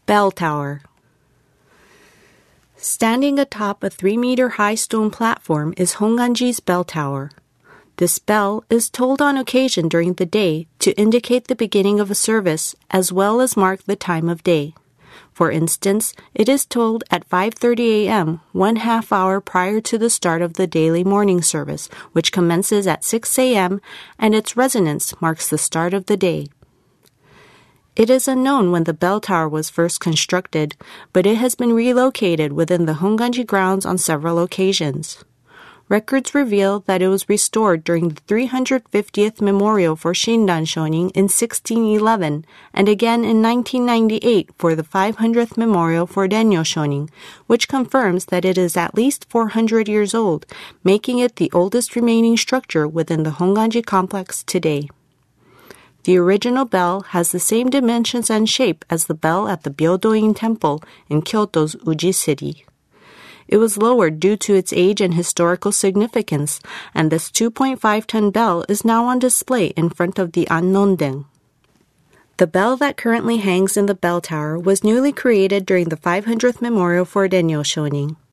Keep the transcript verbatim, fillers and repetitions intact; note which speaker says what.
Speaker 1: Bell Tower. Standing atop a three-meter-high stone platform is Honganji's bell tower. This bell is tolled on occasion during the day to indicate the beginning of a service as well as mark the time of day. For instance, it is tolled at five thirty a.m., one half hour prior to the start of the daily morning service, which commences at six a.m., and its resonance marks the start of the day. It is unknown when the bell tower was first constructed, but it has been relocated within the Honganji grounds on several occasions. Records reveal that it was restored during the three hundred fiftieth memorial for Shinran Shonin in sixteen eleven, and again in nineteen ninety-eight for the five hundredth memorial for Renyo Shonin, which confirms that it is at least four hundred years old, making it the oldest remaining structure within the Honganji complex today. The original bell has the same dimensions and shape as the bell at the Byodo-in Temple in Kyoto's Uji City. It was lowered due to its age and historical significance, and this two point five ton bell is now on display in front of the Annon-den. The bell that currently hangs in the bell tower was newly created during the five hundredth memorial for Renyo Shonin.